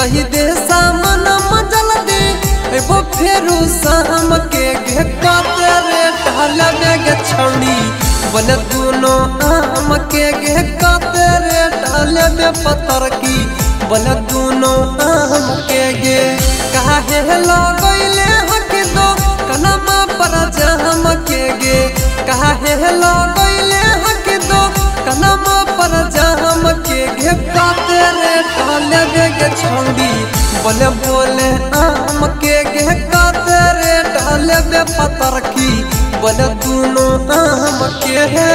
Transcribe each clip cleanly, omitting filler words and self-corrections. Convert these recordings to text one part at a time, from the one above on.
कही दे सामन मजल दे एबो फेरू शाम के घेकाते रे ढाल बेगे छौड़ी बन दोनों आम के घेकाते रे ढाल बे पतर की बन दोनों आम के गे काहे लगैले हक दो कनमा पर जाम के गे काहे लगैले हक दो कनमा पर जाम के घेकाते रे ढाल बेगे छौड़ी बोले बोले आम के घेकाते रे ढाल बे पतर की बोले दोनों आम के है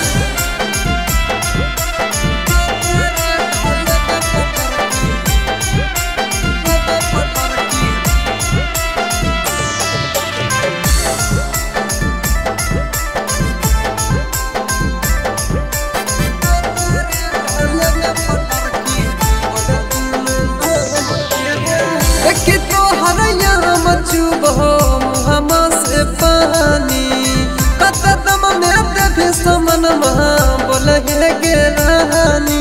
चुबहो मुहम्मा से पानी कदम में देवी समन महा बोले गे रानी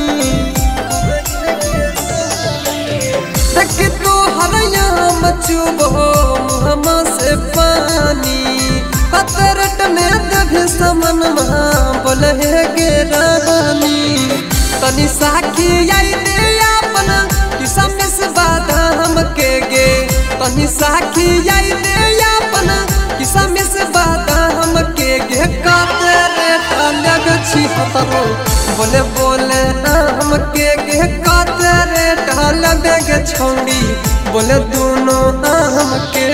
देख तू हरया चुबहो मुहम्मा से पानी कतरट में देवी समन महा बोले गे रानी तनी साखी आई दे अपना किसम से बाधा हम के गे तनी साखी आई दे अपना किसम से बात हम के घेकाते रे ढाल छी हतरो बोले बोले हम के घेकाते रे ढाल बेगे छौड़ी बोले दोनों हम के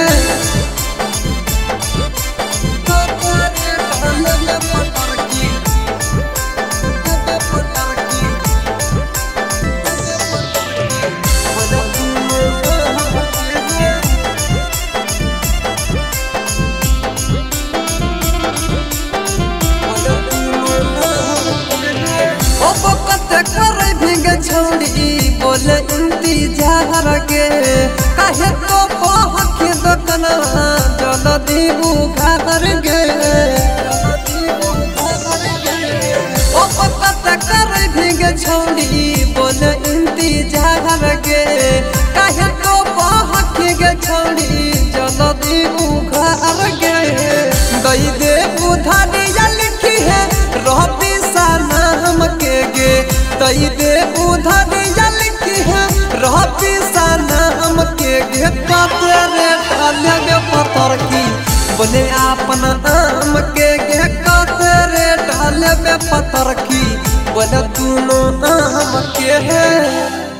छौड़ी बोले इंतजार के काहे तो पहक दुकाना जल दीबू घर गे ओ पता कर भीगे छौड़ी बोले इंतजार के काहे तो पहक गे छौड़ी जल दीबू घर गे गई दे उधारी लिखी है रहबी सा नाम के गे तई दे उधारिया लिखी है रहबी सा नाम के घेकाते रे ढाल बे पतर की बोले अपना आम के घेकाते रे ढाल बे पतर की बोले दोनों आम के है।